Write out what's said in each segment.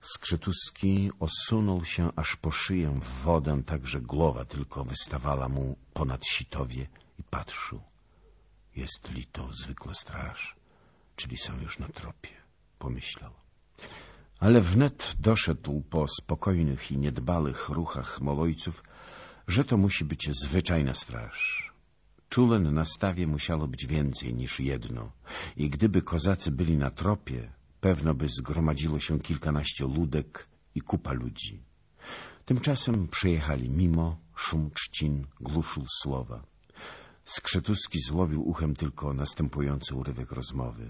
Skrzytuski osunął się aż po szyję w wodę, tak że głowa tylko wystawała mu ponad sitowie i patrzył. Jest li to zwykła straż, czyli są już na tropie, pomyślał. Ale wnet doszedł po spokojnych i niedbalych ruchach Molojców, że to musi być zwyczajna straż. Czulen na stawie musiało być więcej niż jedno i gdyby kozacy byli na tropie, pewno by zgromadziło się kilkanaście ludek i kupa ludzi. Tymczasem przyjechali mimo, szum trzcin gluszył słowa. Skrzytuski złowił uchem tylko następujący urywek rozmowy.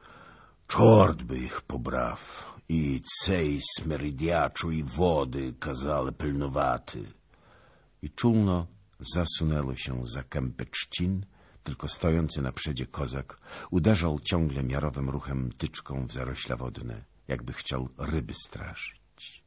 Czort by ich pobraw, i cej smerydiaczu i wody kazali pilnowaty. I czulno zasunęło się za kępę trzcin, tylko stojący na przedzie kozak uderzał ciągle miarowym ruchem tyczką w zarośla wodne, jakby chciał ryby straszyć.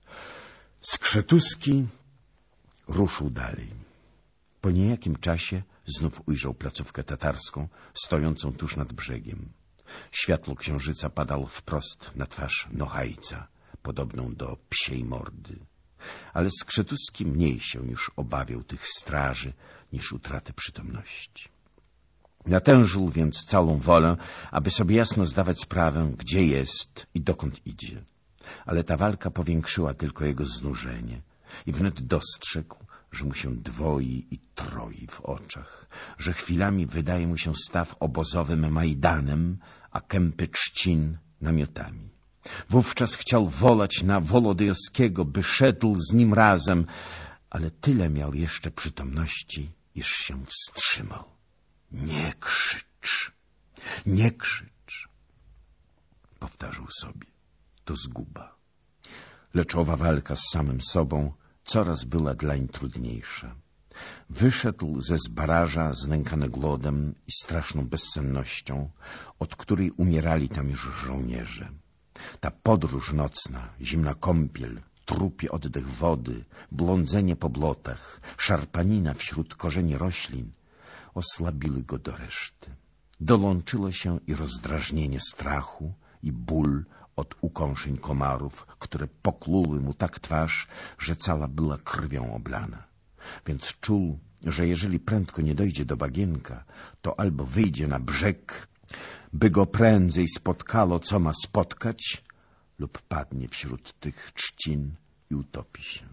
Skrzytuski ruszył dalej. Po niejakim czasie znów ujrzał placówkę tatarską, stojącą tuż nad brzegiem. Światło księżyca padało wprost na twarz Nochajca, podobną do psiej mordy. Ale Skrzytuski mniej się już obawiał tych straży niż utraty przytomności. Natężył więc całą wolę, aby sobie jasno zdawać sprawę, gdzie jest i dokąd idzie. Ale ta walka powiększyła tylko jego znużenie i wnet dostrzegł, że mu się dwoi i troi w oczach, że chwilami wydaje mu się staw obozowym Majdanem, a kępy trzcin namiotami. Wówczas chciał wolać na Wolodyjowskiego, by szedł z nim razem, ale tyle miał jeszcze przytomności, iż się wstrzymał. Nie krzycz, nie krzycz, powtarzał sobie, to zguba. Lecz owa walka z samym sobą coraz była dlań trudniejsza. Wyszedł ze zbaraża znękany głodem i straszną bezsennością, od której umierali tam już żołnierze. Ta podróż nocna, zimna kąpiel, trupi oddech wody, blądzenie po blotach, szarpanina wśród korzeni roślin osłabiły go do reszty. Dolączyło się i rozdrażnienie strachu i ból od ukąszeń komarów, które pokluły mu tak twarz, że cała była krwią oblana. Więc czuł, że jeżeli prędko nie dojdzie do bagienka, to albo wyjdzie na brzeg, by go prędzej spotkało, co ma spotkać, lub padnie wśród tych trzcin i utopi się.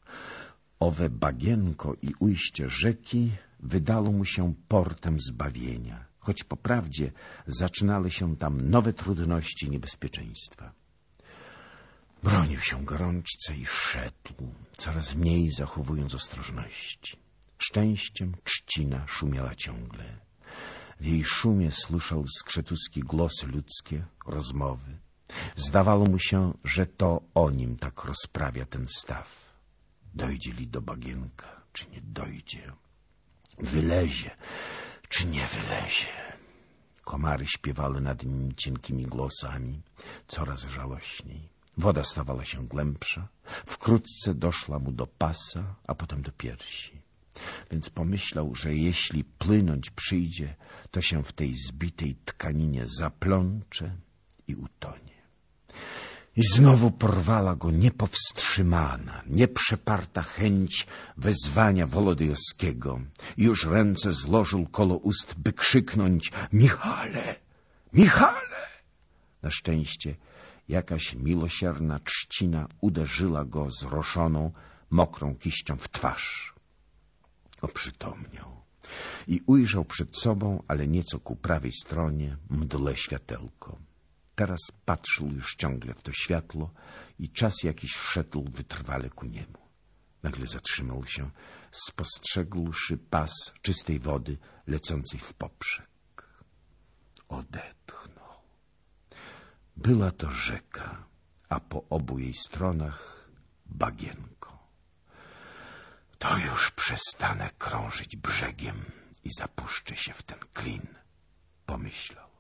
Owe bagienko i ujście rzeki wydało mu się portem zbawienia, choć po prawdzie zaczynały się tam nowe trudności i niebezpieczeństwa. Bronił się gorączce i szedł, coraz mniej zachowując ostrożności. Szczęściem trzcina szumiała ciągle. W jej szumie słyszał Skrzytuski głosy ludzkie, rozmowy. Zdawało mu się, że to o nim tak rozprawia ten staw. Dojdzie li do bagienka, czy nie dojdzie? Wylezie, czy nie wylezie? Komary śpiewały nad nim cienkimi głosami, coraz żałośniej. Woda stawała się głębsza, wkrótce doszła mu do pasa, a potem do piersi. Więc pomyślał, że jeśli płynąć przyjdzie, to się w tej zbitej tkaninie zaplącze i utonie. I znowu porwała go niepowstrzymana, nieprzeparta chęć wezwania Wolodyjowskiego. Już ręce złożył koło ust, by krzyknąć: Michale! Michale! Na szczęście jakaś miłosierna trzcina uderzyła go zroszoną, mokrą kiścią w twarz. Oprzytomniał i ujrzał przed sobą, ale nieco ku prawej stronie, mdłe światełko. Teraz patrzył już ciągle w to światło i czas jakiś szedł wytrwale ku niemu. Nagle zatrzymał się, spostrzegłszy pas czystej wody lecącej w poprzek. Odetchnął. Była to rzeka, a po obu jej stronach bagienko. To już przestanę krążyć brzegiem i zapuszczę się w ten klin, pomyślał.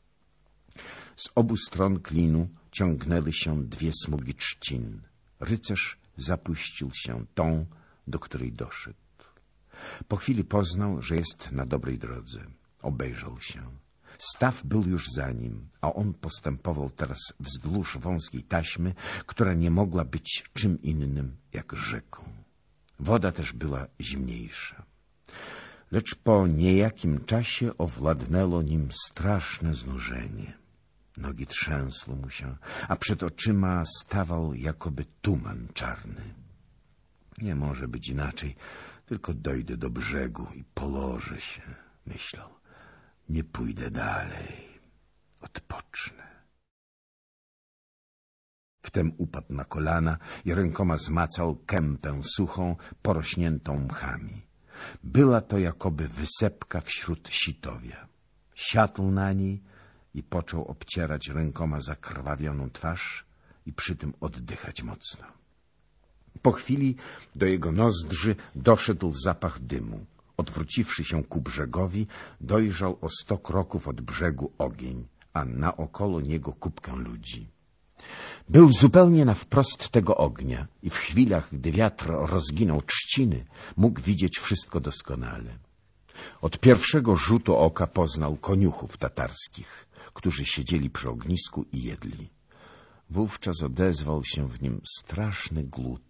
Z obu stron klinu ciągnęły się dwie smugi trzcin. Rycerz zapuścił się tą, do której doszedł. Po chwili poznał, że jest na dobrej drodze. Obejrzał się. Staw był już za nim, a on postępował teraz wzdłuż wąskiej taśmy, która nie mogła być czym innym jak rzeką. Woda też była zimniejsza. Lecz po niejakim czasie owładnęło nim straszne znużenie. Nogi trzęsły mu się, a przed oczyma stawał jakoby tuman czarny. Nie może być inaczej, tylko dojdę do brzegu i położę się, myślał. Nie pójdę dalej, odpocznę. Wtem upadł na kolana i rękoma zmacał kępę suchą, porośniętą mchami. Była to jakoby wysepka wśród sitowia. Siadł na niej i począł obcierać rękoma zakrwawioną twarz i przy tym oddychać mocno. Po chwili do jego nozdrzy doszedł zapach dymu. Odwróciwszy się ku brzegowi, dojrzał o 100 kroków od brzegu ogień, a naokoło niego kupkę ludzi. Był zupełnie na wprost tego ognia i w chwilach, gdy wiatr rozginął trzciny, mógł widzieć wszystko doskonale. Od pierwszego rzutu oka poznał koniuchów tatarskich, którzy siedzieli przy ognisku i jedli. Wówczas odezwał się w nim straszny głód.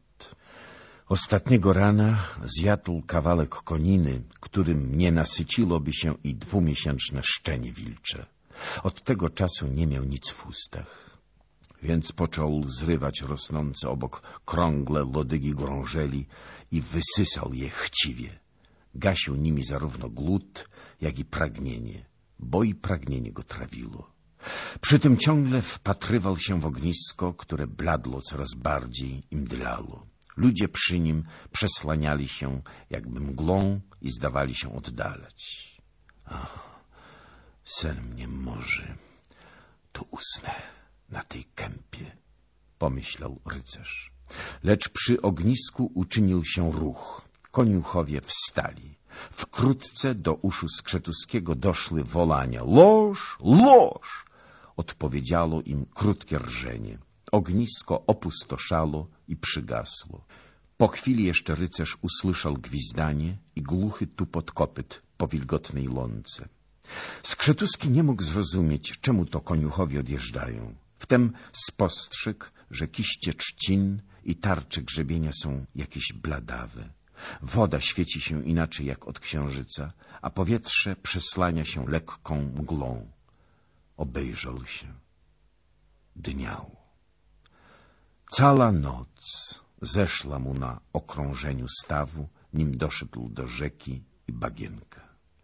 Ostatniego rana zjadł kawałek koniny, którym nie nasyciłoby się i 2-miesięczne szczenie wilcze. Od tego czasu nie miał nic w ustach. Więc począł zrywać rosnące obok krągle lodygi grążeli i wysysał je chciwie. Gasił nimi zarówno głód, jak i pragnienie, bo i pragnienie go trawiło. Przy tym ciągle wpatrywał się w ognisko, które bladło coraz bardziej i mdlało. Ludzie przy nim przesłaniali się jakby mgłą i zdawali się oddalać. Ach, sen mnie może, to usnę na tej kępie, pomyślał rycerz. Lecz przy ognisku uczynił się ruch. Koniuchowie wstali. Wkrótce do uszu Skrzetuskiego doszły wolania. Loż, loż! Odpowiedziało im krótkie rżenie. Ognisko opustoszało i przygasło. Po chwili jeszcze rycerz usłyszał gwizdanie i głuchy tupot kopyt po wilgotnej łące. Skrzetuski nie mógł zrozumieć, czemu to koniuchowie odjeżdżają. Wtem spostrzegł, że kiście trzcin i tarcze grzebienia są jakieś bladawe. Woda świeci się inaczej jak od księżyca, a powietrze przeslania się lekką mgłą. Obejrzał się. Dniało. Cała noc zeszła mu na okrążeniu stawu, nim doszedł do rzeki i bagienka.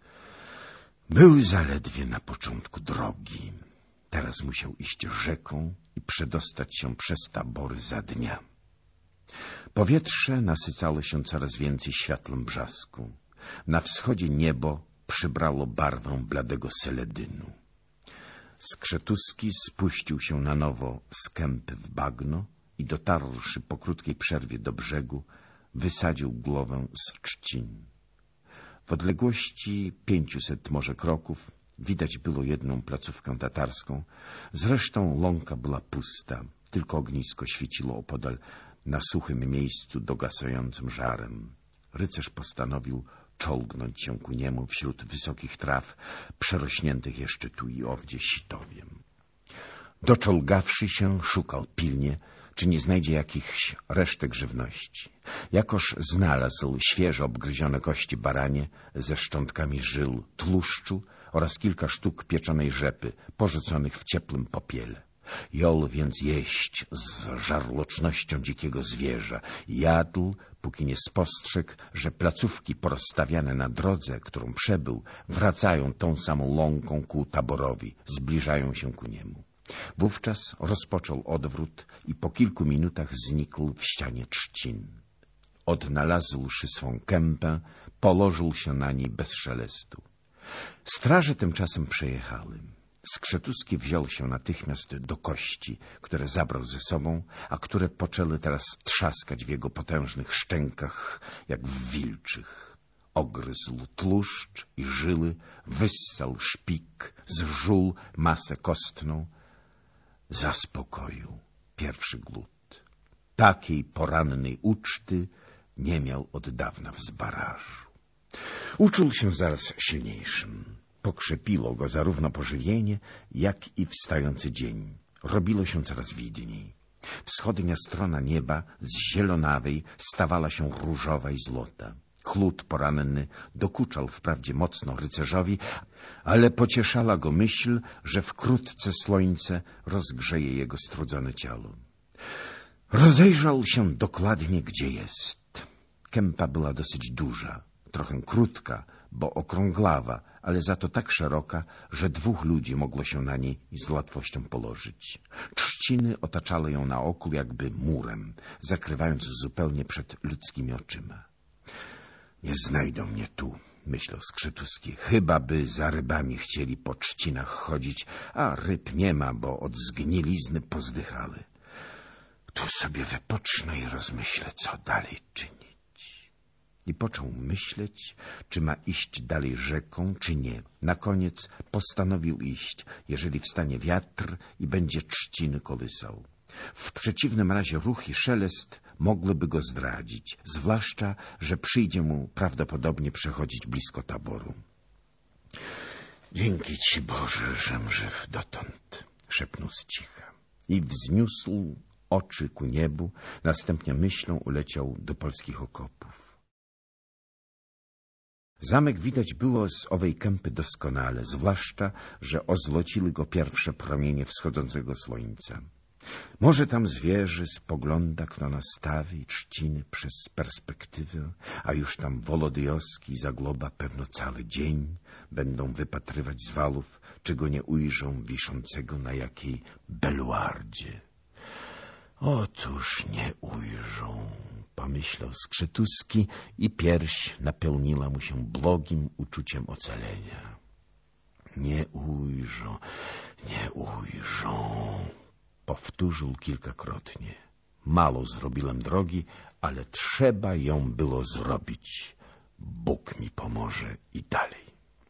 Był zaledwie na początku drogi. Teraz musiał iść rzeką i przedostać się przez tabory za dnia. Powietrze nasycało się coraz więcej światlem brzasku. Na wschodzie niebo przybrało barwę bladego seledynu. Skrzetuski spuścił się na nowo z kępy w bagno i dotarłszy po krótkiej przerwie do brzegu, wysadził głowę z trzcin. W odległości 500 może kroków widać było jedną placówkę tatarską, zresztą łąka była pusta, tylko ognisko świeciło opodal na suchym miejscu dogasającym żarem. Rycerz postanowił czołgnąć się ku niemu wśród wysokich traw, przerośniętych jeszcze tu i owdzie sitowiem. Doczołgawszy się, szukał pilnie, czy nie znajdzie jakichś resztek żywności. Jakoż znalazł świeżo obgryzione kości baranie ze szczątkami żył, tłuszczu oraz kilka sztuk pieczonej rzepy, porzuconych w ciepłym popiele. Jął więc jeść z żarłocznością dzikiego zwierza. Jadł, póki nie spostrzegł, że placówki porozstawiane na drodze, którą przebył, wracają tą samą łąką ku taborowi, zbliżają się ku niemu. Wówczas rozpoczął odwrót i po kilku minutach znikł w ścianie trzcin. Odnalazłszy swą kępę, położył się na niej bez szelestu. Straże tymczasem przejechały. Skrzetuski wziął się natychmiast do kości, które zabrał ze sobą, a które poczęły teraz trzaskać w jego potężnych szczękach, jak w wilczych. Ogryzł tłuszcz i żyły, wyssał szpik, zżuł masę kostną. Zaspokoił pierwszy głód. Takiej porannej uczty nie miał od dawna w Zbarażu. Uczuł się zaraz silniejszym. Pokrzepiło go zarówno pożywienie, jak i wstający dzień. Robiło się coraz widniej. Wschodnia strona nieba z zielonawej stawała się różowa i złota. Chłód poranny dokuczał wprawdzie mocno rycerzowi, ale pocieszała go myśl, że wkrótce słońce rozgrzeje jego strudzone ciało. Rozejrzał się dokładnie, gdzie jest. Kępa była dosyć duża, trochę krótka, bo okrąglawa, ale za to tak szeroka, że 2 ludzi mogło się na niej z łatwością położyć. Trzciny otaczały ją naokół jakby murem, zakrywając zupełnie przed ludzkimi oczyma. Nie znajdą mnie tu, myślał Skrzytuski, chyba by za rybami chcieli po trzcinach chodzić, a ryb nie ma, bo od zgnilizny pozdychały. Tu sobie wypocznę i rozmyślę, co dalej czynić. I począł myśleć, czy ma iść dalej rzeką, czy nie. Na koniec postanowił iść, jeżeli wstanie wiatr i będzie trzciny kolysał. W przeciwnym razie ruch i szelest mogłyby go zdradzić, zwłaszcza, że przyjdzie mu prawdopodobnie przechodzić blisko taboru. Dzięki Ci, Boże, żem żyw dotąd, szepnął z cicha i wzniósł oczy ku niebu, następnie myślą uleciał do polskich okopów. Zamek widać było z owej kępy doskonale, zwłaszcza, że ozłociły go pierwsze promienie wschodzącego słońca. Może tam zwierzy spogląda kto na stawy i trzciny przez perspektywę, a już tam Wolodyjowski i Zagloba pewno cały dzień będą wypatrywać z walów, czy go nie ujrzą wiszącego na jakiej beluardzie. Otóż nie ujrzą, pomyślał Skrzytuski i pierś napełniła mu się błogim uczuciem ocalenia. Nie ujrzą, nie ujrzą, powtórzył kilkakrotnie. Mało zrobiłem drogi, ale trzeba ją było zrobić. Bóg mi pomoże i dalej.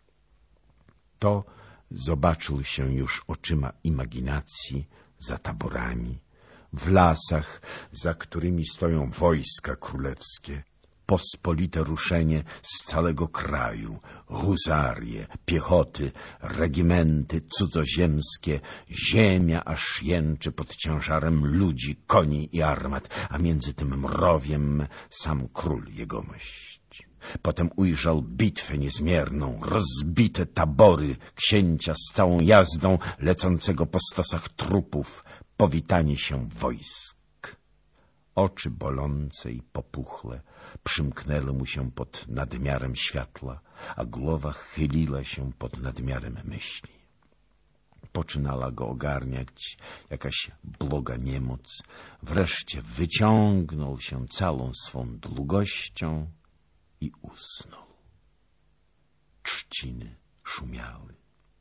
To zobaczył się już oczyma imaginacji za taborami, w lasach, za którymi stoją wojska królewskie, pospolite ruszenie z całego kraju, husarie, piechoty, regimenty cudzoziemskie, ziemia aż jęczy pod ciężarem ludzi, koni i armat, a między tym mrowiem sam król jegomość. Potem ujrzał bitwę niezmierną, rozbite tabory księcia z całą jazdą lecącego po stosach trupów, powitanie się wojsk. Oczy bolące i popuchle przymknęły mu się pod nadmiarem światła, a głowa chyliła się pod nadmiarem myśli. Poczynała go ogarniać jakaś bloga niemoc. Wreszcie wyciągnął się całą swą długością i usnął. Trzciny szumiały.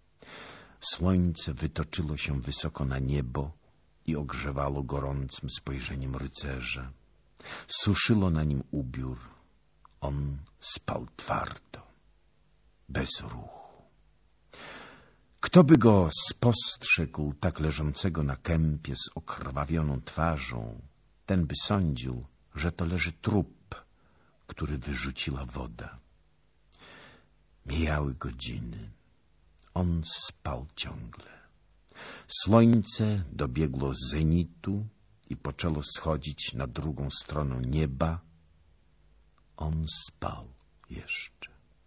Słońce wytoczyło się wysoko na niebo i ogrzewało gorącym spojrzeniem rycerza. Suszyło na nim ubiór. On spał twardo, bez ruchu. Kto by go spostrzegł tak leżącego na kępie z okrwawioną twarzą, ten by sądził, że to leży trup, który wyrzuciła woda. Mijały godziny. On spał ciągle. Słońce dobiegło zenitu i poczęło schodzić na drugą stronę nieba. On spał jeszcze.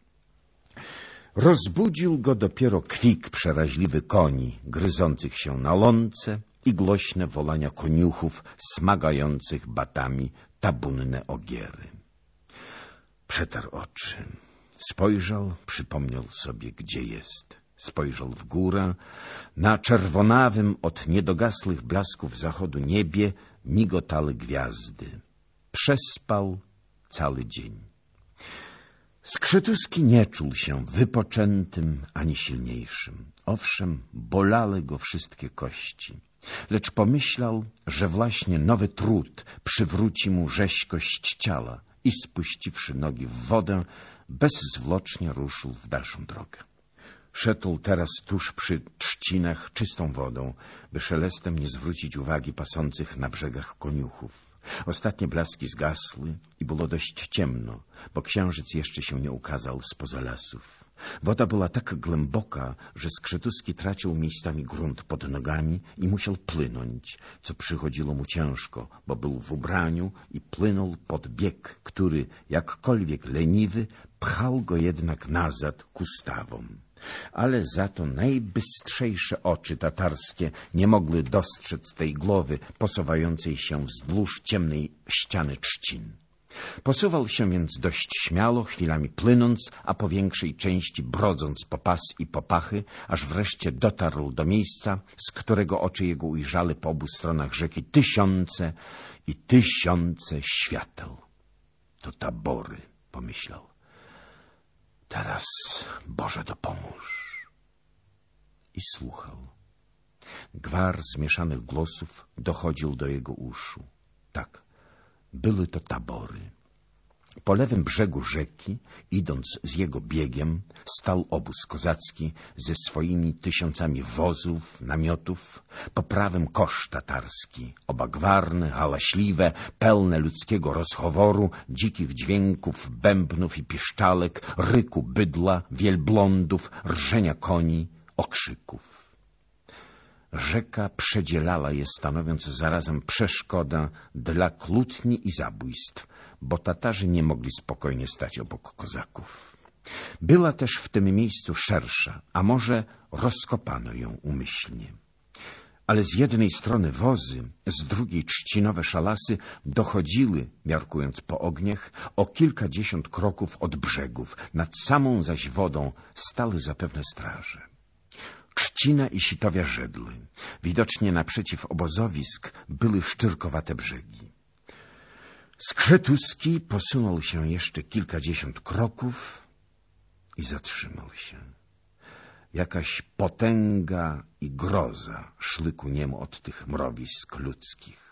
Rozbudził go dopiero kwik przeraźliwy koni, gryzących się na łące i głośne wolania koniuchów smagających batami tabunne ogiery. Przetarł oczy. Spojrzał, przypomniał sobie, gdzie jest. Spojrzał w górę. Na czerwonawym od niedogasłych blasków zachodu niebie migotały gwiazdy. Przespał cały dzień. Skrzytuski nie czuł się wypoczętym ani silniejszym. Owszem, bolały go wszystkie kości. Lecz pomyślał, że właśnie nowy trud przywróci mu rzeźkość ciała i spuściwszy nogi w wodę, bezzwłocznie ruszył w dalszą drogę. Szedł teraz tuż przy trzcinach czystą wodą, by szelestem nie zwrócić uwagi pasących na brzegach koniuchów. Ostatnie blaski zgasły i było dość ciemno, bo księżyc jeszcze się nie ukazał spoza lasów. Woda była tak głęboka, że Skrzetuski tracił miejscami grunt pod nogami i musiał plynąć, co przychodziło mu ciężko, bo był w ubraniu i plynął pod bieg, który, jakkolwiek leniwy, pchał go jednak nazad ku stawom. Ale za to najbystrzejsze oczy tatarskie nie mogły dostrzec tej głowy posuwającej się wzdłuż ciemnej ściany trzcin. Posuwał się więc dość śmiało, chwilami plynąc, a po większej części brodząc po pas i po pachy, aż wreszcie dotarł do miejsca, z którego oczy jego ujrzały po obu stronach rzeki tysiące i tysiące świateł. To tabory, pomyślał. Teraz, Boże, dopomóż. I słuchał. Gwar zmieszanych głosów dochodził do jego uszu. Tak, były to tabory. Po lewym brzegu rzeki, idąc z jego biegiem, stał obóz kozacki ze swoimi tysiącami wozów, namiotów. Po prawym kosz tatarski, oba gwarne, hałaśliwe, pełne ludzkiego rozchoworu, dzikich dźwięków, bębnów i piszczalek, ryku bydla, wielblądów, rżenia koni, okrzyków. Rzeka przedzielała je, stanowiąc zarazem przeszkodę dla kłótni i zabójstw, bo Tatarzy nie mogli spokojnie stać obok kozaków. Była też w tym miejscu szersza, a może rozkopano ją umyślnie. Ale z jednej strony wozy, z drugiej trzcinowe szalasy dochodziły, miarkując po ogniach, o kilkadziesiąt kroków od brzegów. Nad samą zaś wodą stały zapewne straże. Trzcina i sitowia żedły. Widocznie naprzeciw obozowisk były szczyrkowate brzegi. Skrzetuski posunął się jeszcze kilkadziesiąt kroków i zatrzymał się. Jakaś potęga i groza szły ku niemu od tych mrowisk ludzkich.